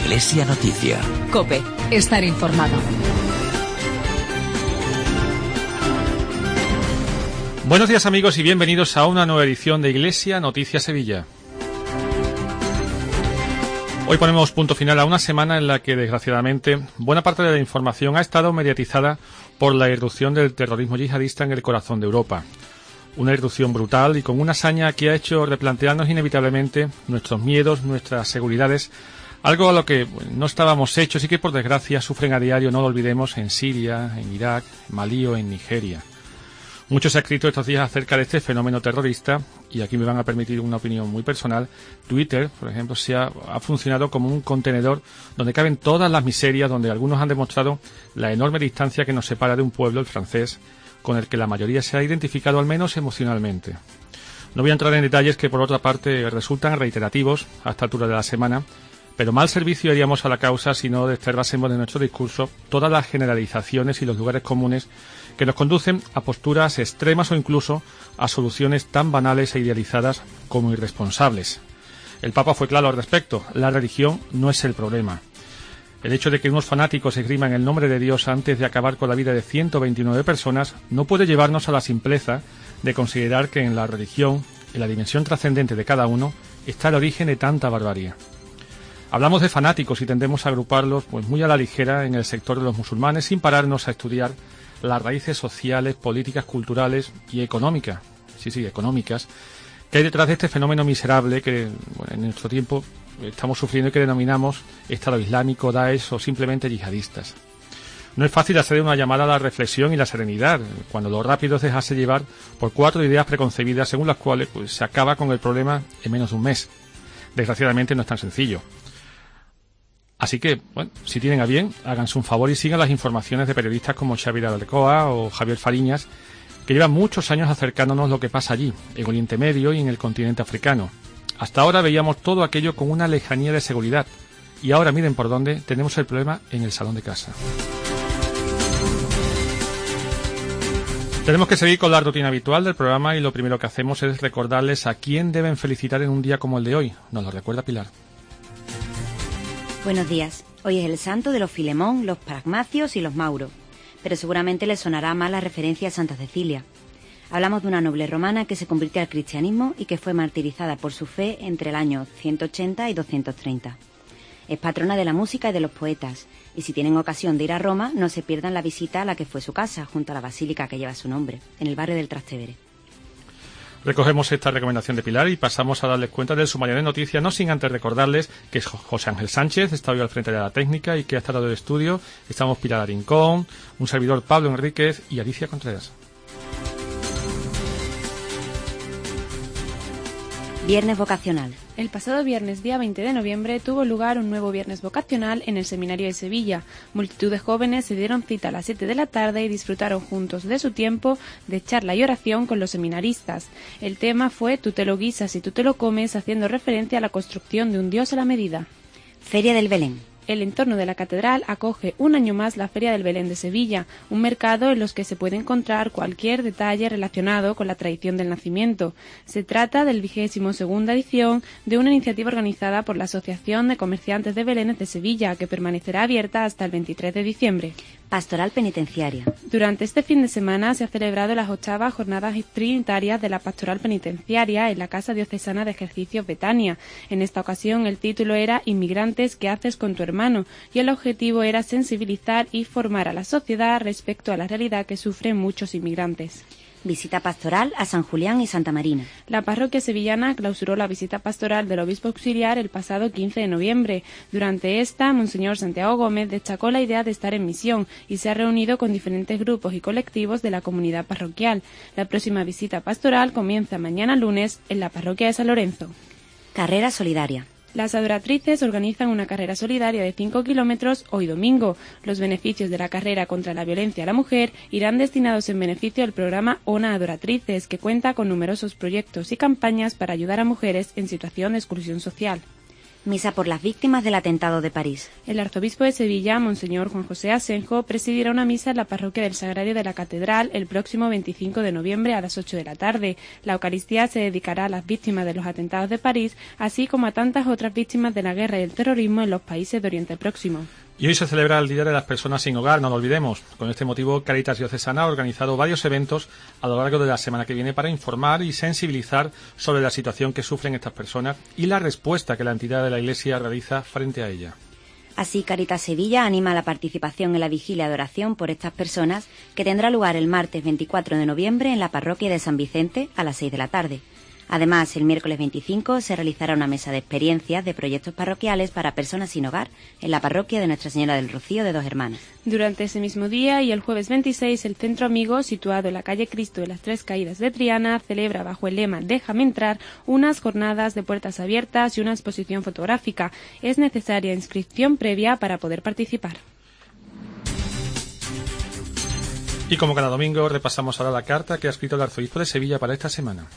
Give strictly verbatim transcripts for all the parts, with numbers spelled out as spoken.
Iglesia Noticia. COPE. Estar informado. Buenos días, amigos, y bienvenidos a una nueva edición de Iglesia Noticia Sevilla. Hoy ponemos punto final a una semana en la que, desgraciadamente, buena parte de la información ha estado mediatizada por la irrupción del terrorismo yihadista en el corazón de Europa. Una irrupción brutal y con una hazaña que ha hecho replantearnos inevitablemente nuestros miedos, nuestras seguridades, algo a lo que bueno, no estábamos hechos y que, por desgracia, sufren a diario, no lo olvidemos, en Siria, en Irak, en Malí o en Nigeria. Mucho se ha escrito estos días acerca de este fenómeno terrorista, y aquí me van a permitir una opinión muy personal. Twitter, por ejemplo, se ha, ha funcionado como un contenedor donde caben todas las miserias, donde algunos han demostrado la enorme distancia que nos separa de un pueblo, el francés, con el que la mayoría se ha identificado, al menos emocionalmente. No voy a entrar en detalles que, por otra parte, resultan reiterativos a esta altura de la semana, pero mal servicio haríamos a la causa si no desterrásemos de nuestro discurso todas las generalizaciones y los lugares comunes que nos conducen a posturas extremas o incluso a soluciones tan banales e idealizadas como irresponsables. El Papa fue claro al respecto: la religión no es el problema. El hecho de que unos fanáticos esgriman el nombre de Dios antes de acabar con la vida de ciento veintinueve personas no puede llevarnos a la simpleza de considerar que en la religión, en la dimensión trascendente de cada uno, está el origen de tanta barbarie. Hablamos de fanáticos y tendemos a agruparlos pues muy a la ligera en el sector de los musulmanes, sin pararnos a estudiar las raíces sociales, políticas, culturales y económicas, sí, sí, económicas, que hay detrás de este fenómeno miserable que bueno, en nuestro tiempo estamos sufriendo y que denominamos Estado Islámico, Daesh o simplemente yihadistas. No es fácil hacer una llamada a la reflexión y la serenidad, cuando lo rápido es dejarse llevar por cuatro ideas preconcebidas según las cuales pues, se acaba con el problema en menos de un mes. Desgraciadamente no es tan sencillo. Así que, bueno, si tienen a bien, háganse un favor y sigan las informaciones de periodistas como Xavier Alcoa o Javier Fariñas, que llevan muchos años acercándonos lo que pasa allí, en Oriente Medio y en el continente africano. Hasta ahora veíamos todo aquello con una lejanía de seguridad, y ahora miren por dónde tenemos el problema en el salón de casa. Tenemos que seguir con la rutina habitual del programa y lo primero que hacemos es recordarles a quién deben felicitar en un día como el de hoy. Nos lo recuerda Pilar. Buenos días. Hoy es el santo de los Filemón, los Pragmacios y los Mauro, pero seguramente les sonará más la referencia a Santa Cecilia. Hablamos de una noble romana que se convirtió al cristianismo y que fue martirizada por su fe entre el año ciento ochenta y doscientos treinta. Es patrona de la música y de los poetas, y si tienen ocasión de ir a Roma, no se pierdan la visita a la que fue su casa, junto a la basílica que lleva su nombre, en el barrio del Trastevere. Recogemos esta recomendación de Pilar y pasamos a darles cuenta del sumario de noticias, no sin antes recordarles que José Ángel Sánchez está hoy al frente de la técnica y que ha estado del estudio. Estamos Pilar Arincón, un servidor Pablo Enríquez y Alicia Contreras. Viernes vocacional. El pasado viernes, día veinte de noviembre, tuvo lugar un nuevo viernes vocacional en el Seminario de Sevilla. Multitud de jóvenes se dieron cita a las siete de la tarde y disfrutaron juntos de su tiempo de charla y oración con los seminaristas. El tema fue Tú te lo guisas y tú te lo comes, haciendo referencia a la construcción de un Dios a la medida. Feria del Belén. El entorno de la catedral acoge un año más la Feria del Belén de Sevilla, un mercado en los que se puede encontrar cualquier detalle relacionado con la tradición del nacimiento. Se trata del vigésimo segunda edición de una iniciativa organizada por la Asociación de Comerciantes de Belenes de Sevilla, que permanecerá abierta hasta el veintitrés de diciembre. Pastoral penitenciaria. Durante este fin de semana se ha celebrado las octavas jornadas trinitarias de la Pastoral Penitenciaria en la Casa Diocesana de Ejercicios Betania. En esta ocasión el título era Inmigrantes, ¿qué haces con tu hermano? Y el objetivo era sensibilizar y formar a la sociedad respecto a la realidad que sufren muchos inmigrantes. Visita pastoral a San Julián y Santa Marina. La parroquia sevillana clausuró la visita pastoral del obispo auxiliar el pasado quince de noviembre. Durante esta, Monseñor Santiago Gómez destacó la idea de estar en misión y se ha reunido con diferentes grupos y colectivos de la comunidad parroquial. La próxima visita pastoral comienza mañana lunes en la parroquia de San Lorenzo. Carrera solidaria. Las adoratrices organizan una carrera solidaria de cinco kilómetros hoy domingo. Los beneficios de la carrera contra la violencia a la mujer irán destinados en beneficio del programa ONA Adoratrices, que cuenta con numerosos proyectos y campañas para ayudar a mujeres en situación de exclusión social. Misa por las víctimas del atentado de París. El arzobispo de Sevilla, Monseñor Juan José Asenjo, presidirá una misa en la parroquia del Sagrario de la Catedral el próximo veinticinco de noviembre a las ocho de la tarde. La Eucaristía se dedicará a las víctimas de los atentados de París, así como a tantas otras víctimas de la guerra y el terrorismo en los países de Oriente Próximo. Y hoy se celebra el Día de las Personas sin Hogar, no lo olvidemos. Con este motivo, Cáritas Diocesana ha organizado varios eventos a lo largo de la semana que viene para informar y sensibilizar sobre la situación que sufren estas personas y la respuesta que la entidad de la Iglesia realiza frente a ella. Así, Cáritas Sevilla anima a la participación en la vigilia de oración por estas personas, que tendrá lugar el martes veinticuatro de noviembre en la parroquia de San Vicente a las seis de la tarde. Además, el miércoles veinticinco se realizará una mesa de experiencias de proyectos parroquiales para personas sin hogar en la parroquia de Nuestra Señora del Rocío de Dos Hermanas. Durante ese mismo día y el jueves veintiséis, el Centro Amigo, situado en la calle Cristo de las Tres Caídas de Triana, celebra bajo el lema Déjame entrar unas jornadas de puertas abiertas y una exposición fotográfica. Es necesaria inscripción previa para poder participar. Y como cada domingo, repasamos ahora la carta que ha escrito el arzobispo de Sevilla para esta semana.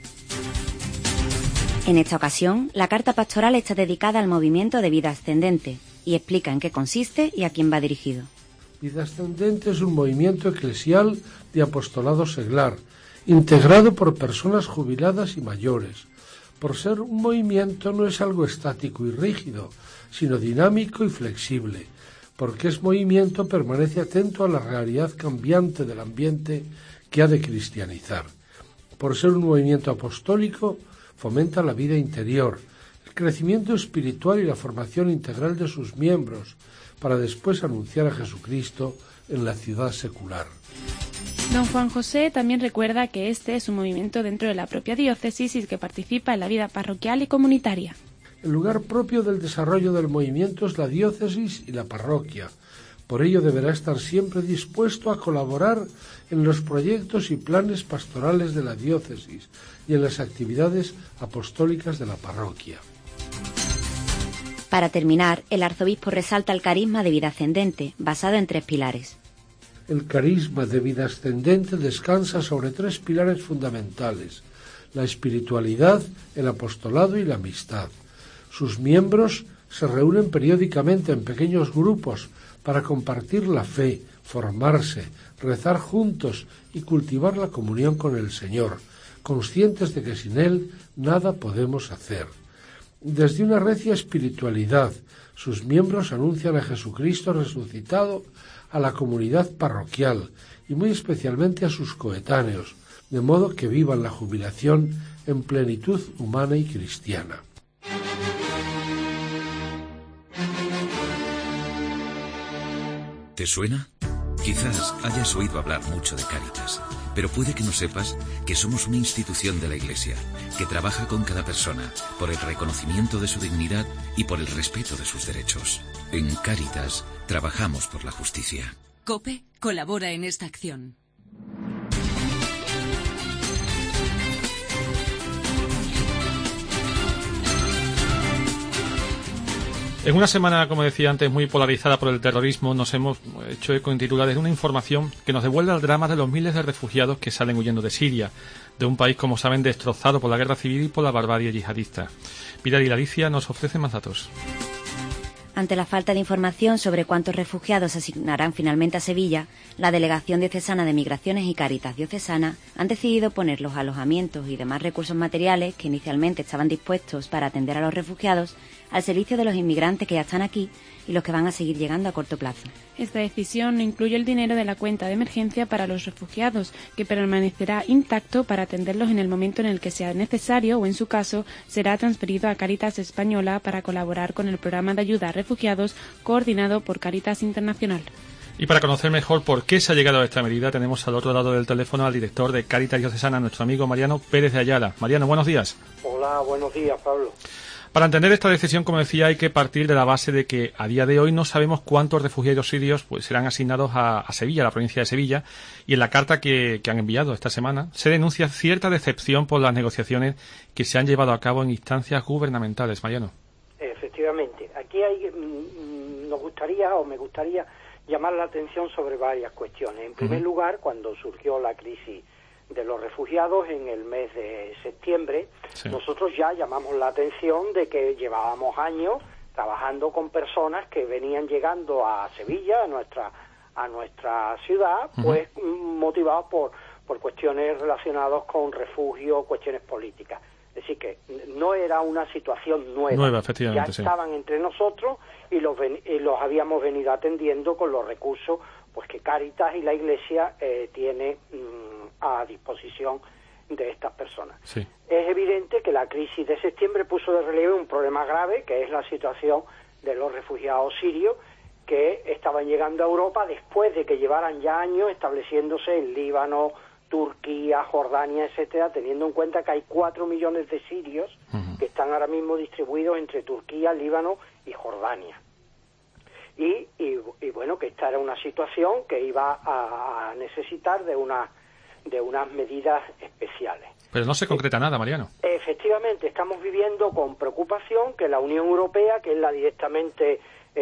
En esta ocasión, la carta pastoral está dedicada al movimiento de vida ascendente y explica en qué consiste y a quién va dirigido. Vida Ascendente es un movimiento eclesial de apostolado seglar, integrado por personas jubiladas y mayores. Por ser un movimiento no es algo estático y rígido, sino dinámico y flexible. Porque es movimiento permanece atento a la realidad cambiante del ambiente que ha de cristianizar. Por ser un movimiento apostólico, fomenta la vida interior, el crecimiento espiritual y la formación integral de sus miembros, para después anunciar a Jesucristo en la ciudad secular. Don Juan José también recuerda que este es un movimiento dentro de la propia diócesis y que participa en la vida parroquial y comunitaria. El lugar propio del desarrollo del movimiento es la diócesis y la parroquia. Por ello deberá estar siempre dispuesto a colaborar en los proyectos y planes pastorales de la diócesis y en las actividades apostólicas de la parroquia. Para terminar, el arzobispo resalta el carisma de vida ascendente, basado en tres pilares. El carisma de vida ascendente descansa sobre tres pilares fundamentales: la espiritualidad, el apostolado y la amistad. Sus miembros se reúnen periódicamente en pequeños grupos para compartir la fe, formarse, rezar juntos y cultivar la comunión con el Señor, conscientes de que sin Él nada podemos hacer. Desde una recia espiritualidad, sus miembros anuncian a Jesucristo resucitado a la comunidad parroquial y muy especialmente a sus coetáneos, de modo que vivan la jubilación en plenitud humana y cristiana. ¿Te suena? Quizás hayas oído hablar mucho de Cáritas, pero puede que no sepas que somos una institución de la Iglesia que trabaja con cada persona por el reconocimiento de su dignidad y por el respeto de sus derechos. En Cáritas trabajamos por la justicia. COPE colabora en esta acción. En una semana, como decía antes, muy polarizada por el terrorismo, nos hemos hecho eco en titulares de una información que nos devuelve al drama de los miles de refugiados que salen huyendo de Siria, de un país, como saben, destrozado por la guerra civil y por la barbarie yihadista. Pilar y Alicia nos ofrecen más datos. Ante la falta de información sobre cuántos refugiados se asignarán finalmente a Sevilla, la Delegación Diocesana de Migraciones y Cáritas Diocesana han decidido poner los alojamientos y demás recursos materiales que inicialmente estaban dispuestos para atender a los refugiados al servicio de los inmigrantes que ya están aquí y los que van a seguir llegando a corto plazo. Esta decisión no incluye el dinero de la cuenta de emergencia para los refugiados, que permanecerá intacto para atenderlos en el momento en el que sea necesario o, en su caso, será transferido a Cáritas Española para colaborar con el programa de ayuda a refugiados coordinado por Cáritas Internacional. Y para conocer mejor por qué se ha llegado a esta medida, tenemos al otro lado del teléfono al director de Cáritas Diocesana, nuestro amigo Mariano Pérez de Ayala. Mariano, buenos días. Hola, buenos días, Pablo. Para entender esta decisión, como decía, hay que partir de la base de que a día de hoy no sabemos cuántos refugiados sirios pues serán asignados a, a Sevilla, a la provincia de Sevilla, y en la carta que, que han enviado esta semana se denuncia cierta decepción por las negociaciones que se han llevado a cabo en instancias gubernamentales. Mariano. Efectivamente, aquí hay, mm, nos gustaría o me gustaría llamar la atención sobre varias cuestiones. En primer uh-huh. lugar, cuando surgió la crisis de los refugiados en el mes de septiembre, sí. nosotros ya llamamos la atención de que llevábamos años trabajando con personas que venían llegando a Sevilla, a nuestra a nuestra ciudad, pues uh-huh. motivados por, por cuestiones relacionadas con refugio, cuestiones políticas. Es decir, que no era una situación nueva. Nueva, efectivamente, ya estaban sí. entre nosotros y los, ven, y los habíamos venido atendiendo con los recursos pues que Cáritas y la Iglesia eh, tiene mmm, a disposición de estas personas. Sí. Es evidente que la crisis de septiembre puso de relieve un problema grave, que es la situación de los refugiados sirios que estaban llegando a Europa después de que llevaran ya años estableciéndose en Líbano, Turquía, Jordania, etcétera, teniendo en cuenta que hay cuatro millones de sirios uh-huh. que están ahora mismo distribuidos entre Turquía, Líbano y Jordania. Y, y, y bueno, que esta era una situación que iba a, a necesitar de una de unas medidas especiales. Pero no se concreta nada, Mariano. Efectivamente, estamos viviendo con preocupación que la Unión Europea, que es la directamente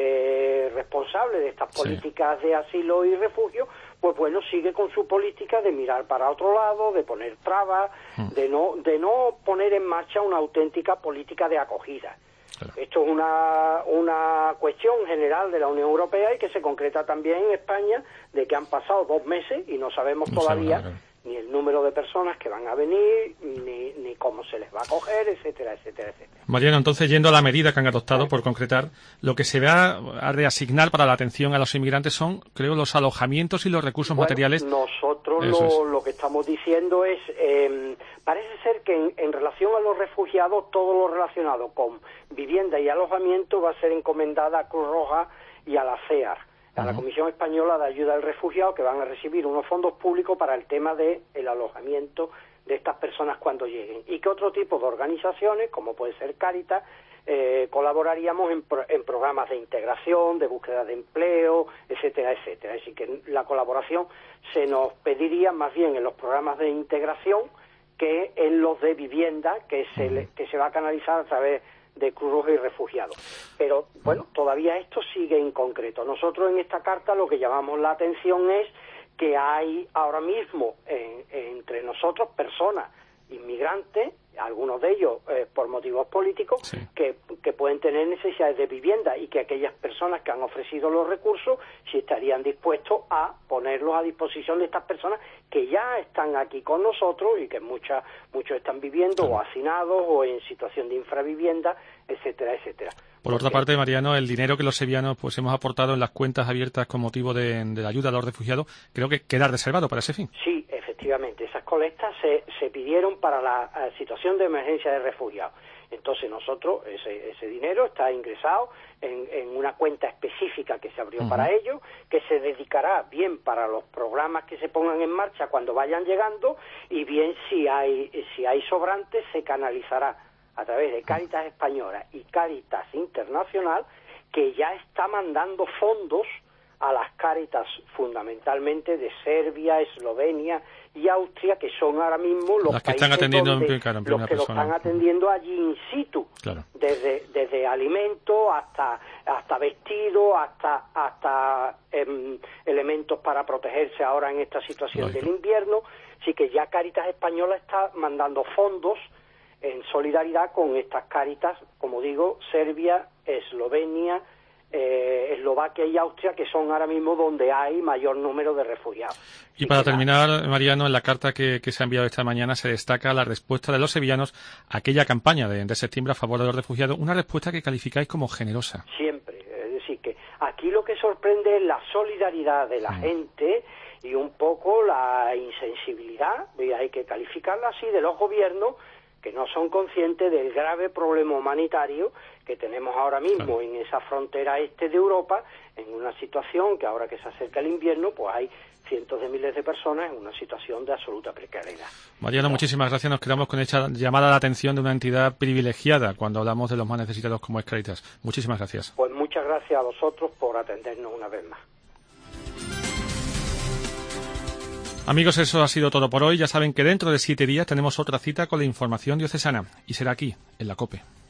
eh, responsable de estas políticas sí. de asilo y refugio, pues bueno, sigue con su política de mirar para otro lado, de poner trabas, mm. de no de no poner en marcha una auténtica política de acogida. Claro. Esto es una, una cuestión general de la Unión Europea y que se concreta también en España, de que han pasado dos meses y no sabemos no todavía sabe nada, ni el número de personas que van a venir, ni, ni cómo se les va a acoger, etcétera, etcétera, etcétera. Mariano, entonces, yendo a la medida que han adoptado, sí. por concretar, lo que se va a reasignar para la atención a los inmigrantes son, creo, los alojamientos y los recursos bueno, materiales. Nosotros lo, es. lo que estamos diciendo es, eh, parece ser que en, en relación a los refugiados, todo lo relacionado con vivienda y alojamiento va a ser encomendada a Cruz Roja y a la C E A R, a la Comisión Española de Ayuda al Refugiado, que van a recibir unos fondos públicos para el tema del alojamiento de estas personas cuando lleguen. Y que otro tipo de organizaciones, como puede ser Cáritas, eh, colaboraríamos en, pro, en programas de integración, de búsqueda de empleo, etcétera, etcétera. Es decir, que la colaboración se nos pediría más bien en los programas de integración que en los de vivienda, que se, le, que se va a canalizar a través de Cruz Roja y refugiados. Pero, bueno, todavía esto sigue inconcreto. Nosotros en esta carta lo que llamamos la atención es que hay ahora mismo en, entre nosotros personas inmigrantes, algunos de ellos eh, por motivos políticos, sí. que, que pueden tener necesidades de vivienda y que aquellas personas que han ofrecido los recursos sí estarían dispuestos a ponerlos a disposición de estas personas que ya están aquí con nosotros y que muchas muchos están viviendo sí. o hacinados o en situación de infravivienda, etcétera, etcétera. Por otra parte, Mariano, el dinero que los sevillanos pues hemos aportado en las cuentas abiertas con motivo de, de la ayuda a los refugiados, creo que queda reservado para ese fin. Sí, efectivamente. Esas colectas se, se pidieron para la uh, situación de emergencia de refugiados. Entonces nosotros, ese, ese dinero está ingresado en, en una cuenta específica que se abrió uh-huh. para ello, que se dedicará bien para los programas que se pongan en marcha cuando vayan llegando y bien si hay, si hay sobrantes se canalizará a través de Cáritas Española y Cáritas Internacional, que ya está mandando fondos a las Cáritas fundamentalmente de Serbia, Eslovenia y Austria, que son ahora mismo los las que países están atendiendo donde, en, claro, en los que persona. lo están atendiendo allí in situ, claro. desde desde alimentos hasta hasta vestidos, hasta hasta eh, elementos para protegerse ahora en esta situación Lógico. del invierno. Así que ya Cáritas Española está mandando fondos en solidaridad con estas Cáritas, como digo, Serbia, Eslovenia, eh, Eslovaquia y Austria, que son ahora mismo donde hay mayor número de refugiados. Y para terminar, Mariano, en la carta que, que se ha enviado esta mañana se destaca la respuesta de los sevillanos a aquella campaña de, de septiembre a favor de los refugiados, una respuesta que calificáis como generosa. Siempre, es decir, que aquí lo que sorprende es la solidaridad de la mm. gente y un poco la insensibilidad, y hay que calificarla así, de los gobiernos, que no son conscientes del grave problema humanitario que tenemos ahora mismo claro. en esa frontera este de Europa, en una situación que ahora que se acerca el invierno, pues hay cientos de miles de personas en una situación de absoluta precariedad. Mariano, muchísimas gracias. Nos quedamos con esta llamada a la atención de una entidad privilegiada cuando hablamos de los más necesitados como es Cáritas. Muchísimas gracias. Pues muchas gracias a vosotros por atendernos una vez más. Amigos, eso ha sido todo por hoy. Ya saben que dentro de siete días tenemos otra cita con la información diocesana y será aquí, en la COPE.